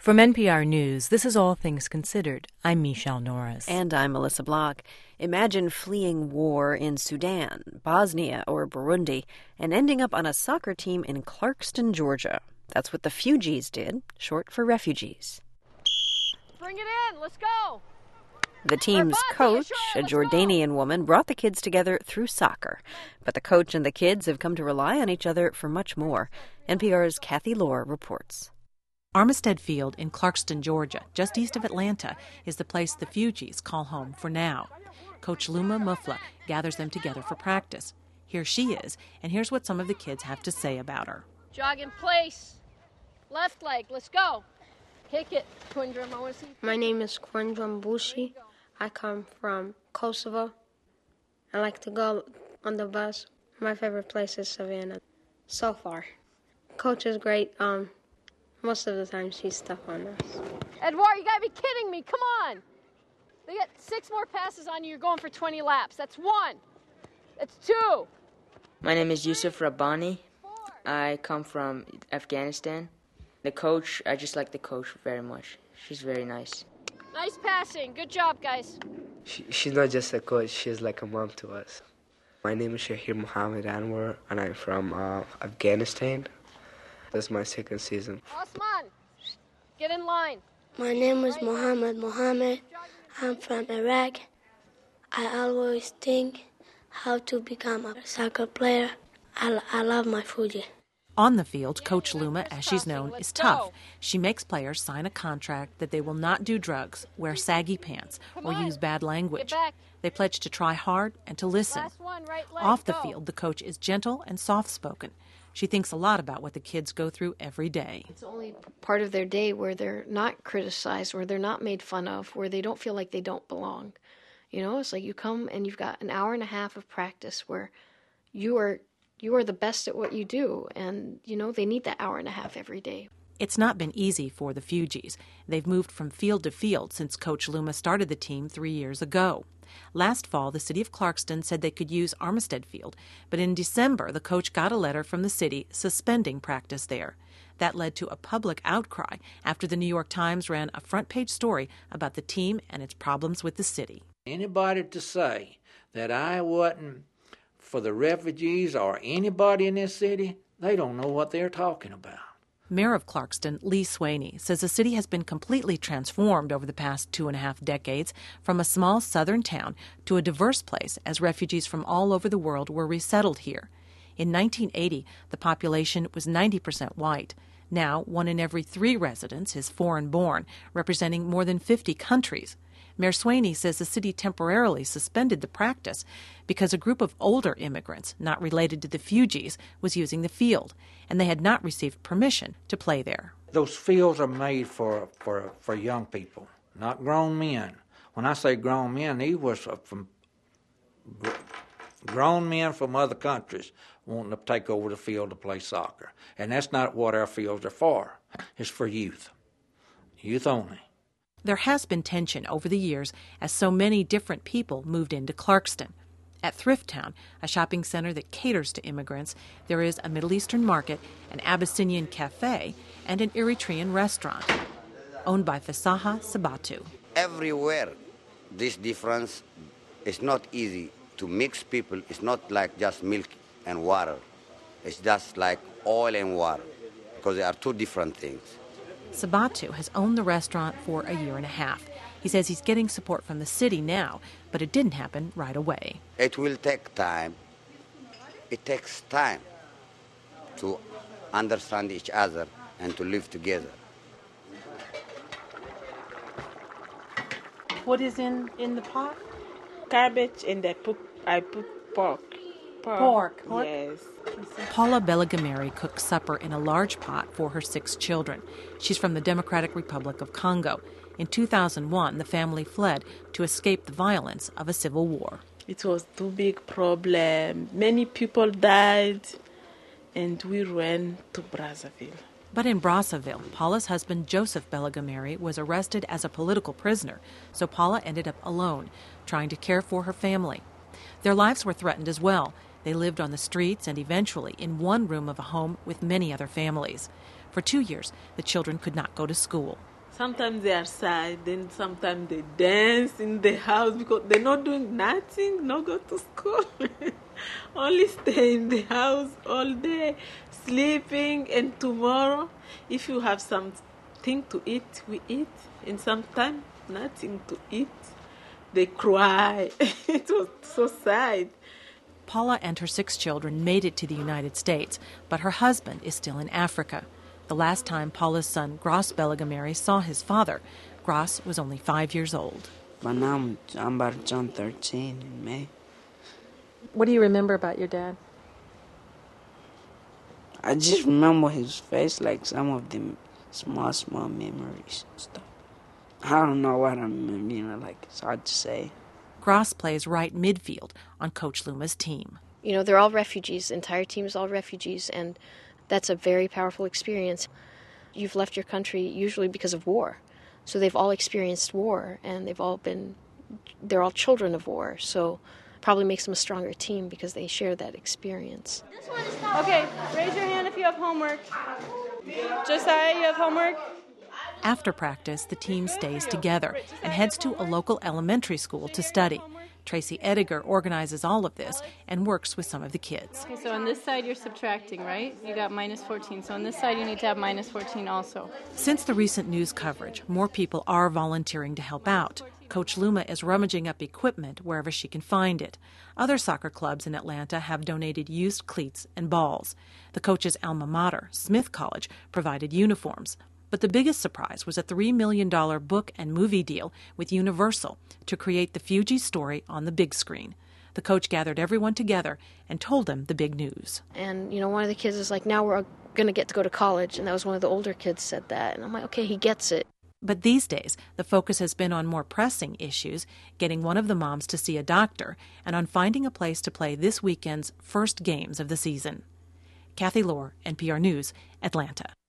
From NPR News, this is All Things Considered. I'm Michelle Norris. And I'm Melissa Block. Imagine fleeing war in Sudan, Bosnia, or Burundi, and ending up on a soccer team in Clarkston, Georgia. That's what the Fugees did, short for refugees. Bring it in. Let's go. The team's coach, a Jordanian woman, brought the kids together through soccer. But the coach and the kids have come to rely on each other for much more. NPR's Kathy Lohr reports. Armistead Field in Clarkston, Georgia, just east of Atlanta, is the place the Fugees call home for now. Coach Luma Mufla gathers them together for practice. Here she is, and here's what some of the kids have to say about her. Jog in place. Left leg. Let's go. Kick it. Twin drum. I want to see. My name is Kwendram Bushi. I come from Kosovo. I like to go on the bus. My favorite place is Savannah. So far. Coach is great. Most of the time she's tough on us. Edouard, you gotta be kidding me. Come on. They got 6 more passes on you. You're going for 20 laps. That's 1. That's 2. My name is Yusuf Rabbani. I come from Afghanistan. The coach, I just like the coach very much. She's very nice. Nice passing. Good job, guys. She's not just a coach, she's like a mom to us. My name is Shahir Muhammad Anwar, and I'm from Afghanistan. This is my 2nd season. Osman, get in line. My name is Mohammed Mohammed. I'm from Iraq. I always think how to become a soccer player. I love my Fuji. On the field, Coach Luma, as she's known, is tough. She makes players sign a contract that they will not do drugs, wear saggy pants, or use bad language. They pledge to try hard and to listen. Off the field, the coach is gentle and soft-spoken. She thinks a lot about what the kids go through every day. It's only part of their day where they're not criticized, where they're not made fun of, where they don't feel like they don't belong. You know, it's like you come and you've got an hour and a half of practice where you are the best at what you do, and, you know, they need that hour and a half every day. It's not been easy for the Fugees. They've moved from field to field since Coach Luma started the team 3 years ago. Last fall, the city of Clarkston said they could use Armistead Field, but in December, the coach got a letter from the city suspending practice there. That led to a public outcry after the New York Times ran a front-page story about the team and its problems with the city. Anybody to say that I wasn't for the refugees or anybody in this city, they don't know what they're talking about. Mayor of Clarkston, Lee Swaney, says the city has been completely transformed over the past 2.5 decades from a small southern town to a diverse place as refugees from all over the world were resettled here. In 1980, the population was 90% white. Now, 1 in every 3 residents is foreign-born, representing more than 50 countries. Mayor Swaney says the city temporarily suspended the practice because a group of older immigrants, not related to the Fugees, was using the field, and they had not received permission to play there. Those fields are made for young people, not grown men. When I say grown men, these was from grown men from other countries wanting to take over the field to play soccer. And that's not what our fields are for. It's for youth. Youth only. There has been tension over the years as so many different people moved into Clarkston. At Thrift Town, a shopping center that caters to immigrants, there is a Middle Eastern market, an Abyssinian cafe, and an Eritrean restaurant, owned by Fasaha Sabatu. Everywhere, this difference is not easy to mix people. It's not like just milk and water. It's just like oil and water, because they are 2 different things. Sabatu has owned the restaurant for a year and a half. He says he's getting support from the city now, but it didn't happen right away. It will take time. It takes time to understand each other and to live together. What is in the pot? Cabbage, and I put pork. Pork? Yes. Paula Belligameri cooks supper in a large pot for her 6 children. She's from the Democratic Republic of Congo. In 2001, the family fled to escape the violence of a civil war. It was too big problem. Many people died, and we ran to Brazzaville. But in Brazzaville, Paula's husband, Joseph Belligameri, was arrested as a political prisoner, so Paula ended up alone, trying to care for her family. Their lives were threatened as well. They lived on the streets and eventually in one room of a home with many other families. For 2 years, the children could not go to school. Sometimes they are sad, then sometimes they dance in the house because they're not doing nothing, not go to school. Only stay in the house all day, sleeping, and tomorrow, if you have something to eat, we eat, and sometimes nothing to eat. They cry. It was so sad. Paula and her 6 children made it to the United States, but her husband is still in Africa. The last time Paula's son, Gross Belligamere, saw his father, Gross was only 5 years old. But now I'm about to turn 13 in May. What do you remember about your dad? I just remember his face, like some of the small memories and stuff. I don't know what I remember, like it's hard to say. Gross plays right midfield on Coach Luma's team. You know, they're all refugees. The entire team is all refugees, and that's a very powerful experience. You've left your country usually because of war. So they've all experienced war, and they're all children of war. So probably makes them a stronger team because they share that experience. Okay, raise your hand if you have homework. Josiah, you have homework? After practice, the team stays together and heads to a local elementary school to study. Tracy Ediger organizes all of this and works with some of the kids. Okay, so on this side you're subtracting, right? You got minus 14. So on this side you need to have minus 14 also. Since the recent news coverage, more people are volunteering to help out. Coach Luma is rummaging up equipment wherever she can find it. Other soccer clubs in Atlanta have donated used cleats and balls. The coach's alma mater, Smith College, provided uniforms. But the biggest surprise was a $3 million book and movie deal with Universal to create the Fugees story on the big screen. The coach gathered everyone together and told them the big news. And, you know, one of the kids is like, now we're going to get to go to college. And that was one of the older kids said that. And I'm like, okay, he gets it. But these days, the focus has been on more pressing issues, getting one of the moms to see a doctor, and on finding a place to play this weekend's first games of the season. Kathy Lohr, NPR News, Atlanta.